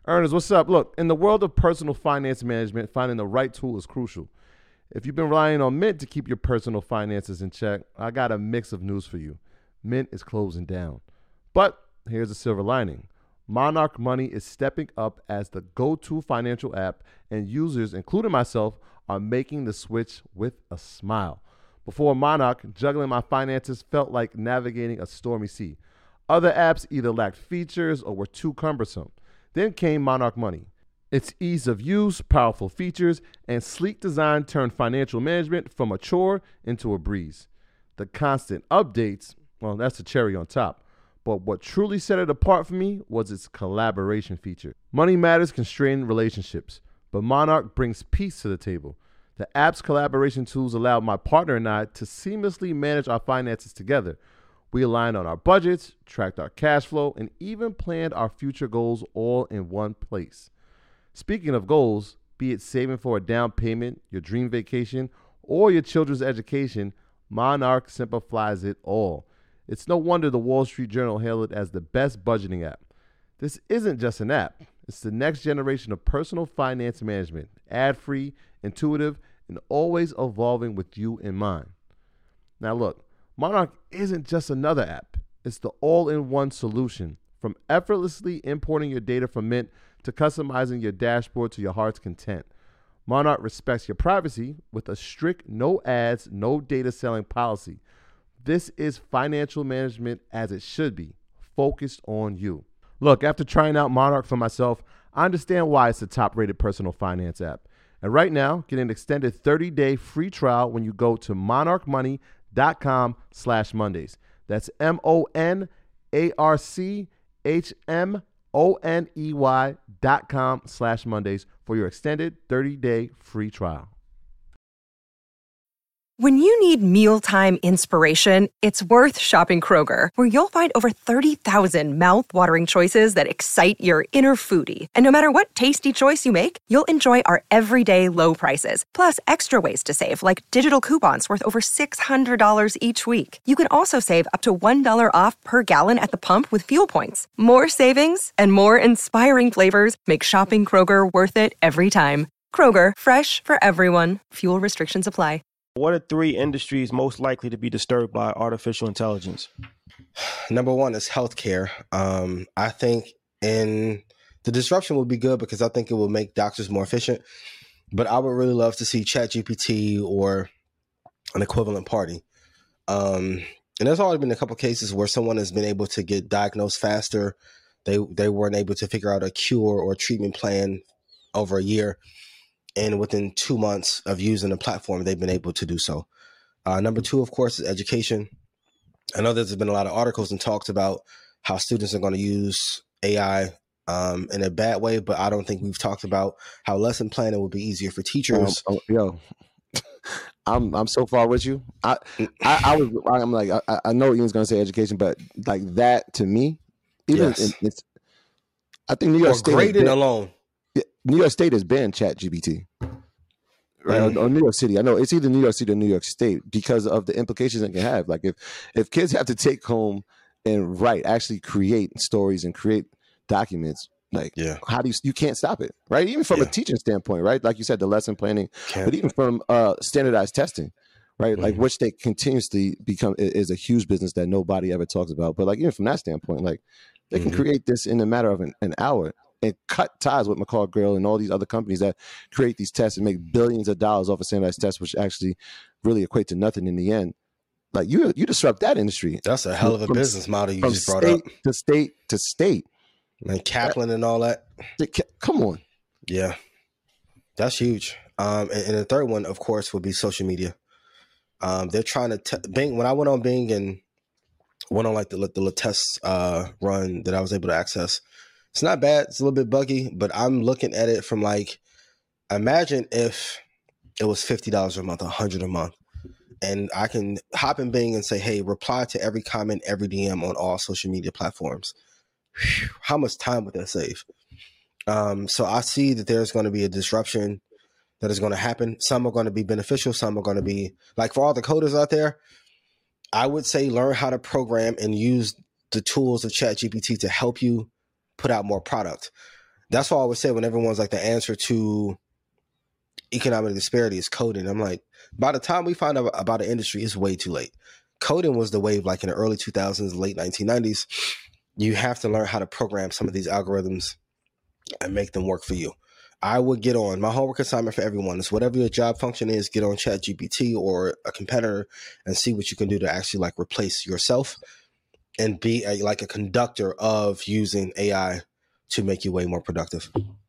Ernest, what's up? Look, in the world of personal finance management, finding the right tool is crucial. If you've been relying on Mint to keep your personal finances in check, I got a mix of news for you. Mint is closing down. But here's a silver lining. Monarch Money is stepping up as the go-to financial app, and users, including myself, are making the switch with a smile. Before Monarch, juggling my finances felt like navigating a stormy sea. Other apps either lacked features or were too cumbersome. Then came Monarch Money. Its ease of use, powerful features, and sleek design turned financial management from a chore into a breeze. The constant updates, well, that's the cherry on top. But what truly set it apart for me was its collaboration feature. Money matters constrain relationships, but Monarch brings peace to the table. The app's collaboration tools allow my partner and I to seamlessly manage our finances together. We aligned on our budgets, tracked our cash flow, and even planned our future goals all in one place. Speaking of goals, be it saving for a down payment, your dream vacation, or your children's education, Monarch simplifies it all. It's no wonder the Wall Street Journal hailed it as the best budgeting app. This isn't just an app. It's the next generation of personal finance management, ad-free, intuitive, and always evolving with you in mind. Now look, Monarch isn't just another app. It's the all-in-one solution. From effortlessly importing your data from Mint to customizing your dashboard to your heart's content. Monarch respects your privacy with a strict no ads, no data selling policy. This is financial management as it should be, focused on you. Look, after trying out Monarch for myself, I understand why it's the top-rated personal finance app. And right now, get an extended 30-day free trial when you go to monarchmoney.com/Mondays. That's monarchmoney.com/Mondays for your extended 30-day free trial. When you need mealtime inspiration, it's worth shopping Kroger, where you'll find over 30,000 mouth-watering choices that excite your inner foodie. And no matter what tasty choice you make, you'll enjoy our everyday low prices, plus extra ways to save, like digital coupons worth over $600 each week. You can also save up to $1 off per gallon at the pump with fuel points. More savings and more inspiring flavors make shopping Kroger worth it every time. Kroger, fresh for everyone. Fuel restrictions apply. What are 3 industries most likely to be disturbed by artificial intelligence? Number one is healthcare. I think the disruption will be good because I think it will make doctors more efficient. But I would really love to see ChatGPT or an equivalent party. And there's already been a couple cases where someone has been able to get diagnosed faster. They weren't able to figure out a cure or a treatment plan over a year. And within 2 months of using the platform, they've been able to do so. Number 2, of course, is education. I know there's been a lot of articles and talks about how students are going to use AI in a bad way, but I don't think we've talked about how lesson planning will be easier for teachers. I'm so far with you. I know Ian's going to say education, but like that to me, even Yes. I think New York State grading alone. New York State has banned ChatGPT, right? Or New York City. I know it's either New York City or New York State because of the implications it can have. Like if kids have to take home and actually create stories and create documents, like how do you can't stop it, right? Even from a teaching standpoint, right? Like you said, the lesson planning, but even from standardized testing, right? Like which they continuously become is a huge business that nobody ever talks about. But like even from that standpoint, like they can create this in a matter of an hour. And cut ties with McCall Grill and all these other companies that create these tests and make billions of dollars off of standardized tests, which actually really equate to nothing in the end. Like you disrupt that industry. That's a hell of a business model you just brought up. To state. And Kaplan and all that. Come on. Yeah. That's huge. And the third one, of course, would be social media. They're trying to Bing. When I went on Bing and went on like the test run that I was able to access, it's not bad. It's a little bit buggy, but I'm looking at it from like, imagine if it was $50 a month, $100 a month, and I can hop in Bing and say, hey, reply to every comment, every DM on all social media platforms. Whew, how much time would that save? So I see that there's going to be a disruption that is going to happen. Some are going to be beneficial. Some are going to be, like for all the coders out there, I would say learn how to program and use the tools of ChatGPT to help you put out more product. That's why I always say when everyone's like the answer to economic disparity is coding. I'm like, by the time we find out about an industry, it's way too late. Coding was the wave like in the early 2000s, late 1990s. You have to learn how to program some of these algorithms and make them work for you. I would get on. My homework assignment for everyone is whatever your job function is, get on ChatGPT or a competitor and see what you can do to actually like replace yourself and be like a conductor of using AI to make you way more productive.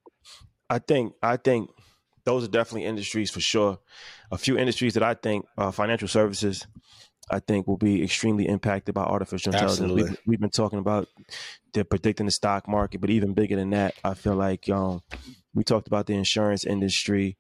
I think those are definitely industries for sure. A few industries that I think, financial services, I think will be extremely impacted by artificial intelligence. Absolutely. We've been talking about they're predicting the stock market, but even bigger than that, I feel like we talked about the insurance industry.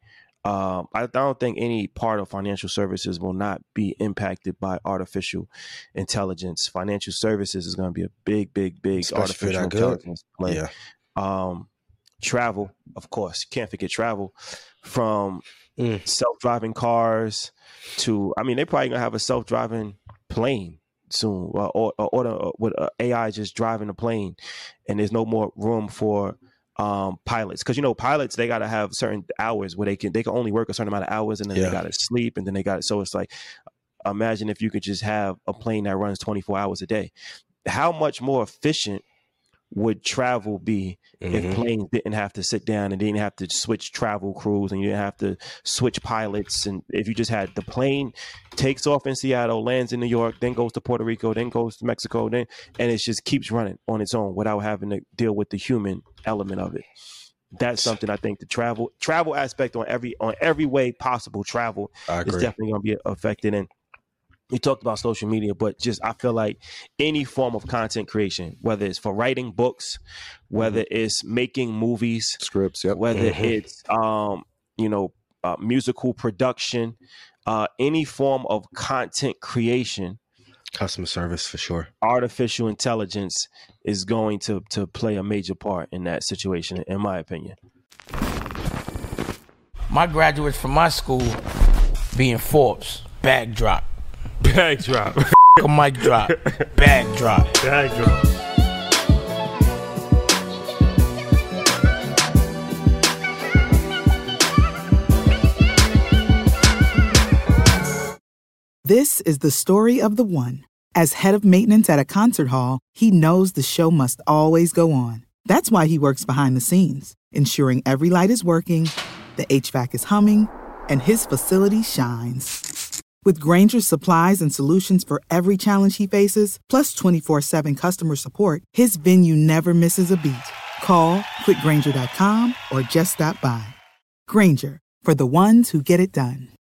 I don't think any part of financial services will not be impacted by artificial intelligence. Financial services is going to be a big Especially artificial intelligence play. Yeah. Travel, of course, can't forget travel, from self-driving cars to, I mean, they probably gonna have a self-driving plane soon, or with AI just driving a plane, and there's no more room for pilots, because pilots, they got to have certain hours where they can only work a certain amount of hours, and then they got to sleep, and then they got so it's like, imagine if you could just have a plane that runs 24 hours a day. How much more efficient would travel be if planes didn't have to sit down and didn't have to switch travel crews and you didn't have to switch pilots? And if you just had the plane takes off in Seattle, lands in New York, then goes to Puerto Rico, then goes to Mexico, and it just keeps running on its own without having to deal with the human element of it. That's something I think the travel aspect on every way possible, travel is definitely going to be affected. And you talked about social media, but just I feel like any form of content creation, whether it's for writing books, whether it's making movies, scripts, whether it's musical production, any form of content creation, customer service for sure, artificial intelligence is going to play a major part in that situation, in my opinion. My graduates from my school being Forbes, bag drop. Bag drop. A mic drop. Bag drop. Bag drop. This is the story of the one. As head of maintenance at a concert hall, he knows the show must always go on. That's why he works behind the scenes, ensuring every light is working, the HVAC is humming, and his facility shines. With Grainger's supplies and solutions for every challenge he faces, plus 24/7 customer support, his venue never misses a beat. Call quickgrainger.com or just stop by. Grainger, for the ones who get it done.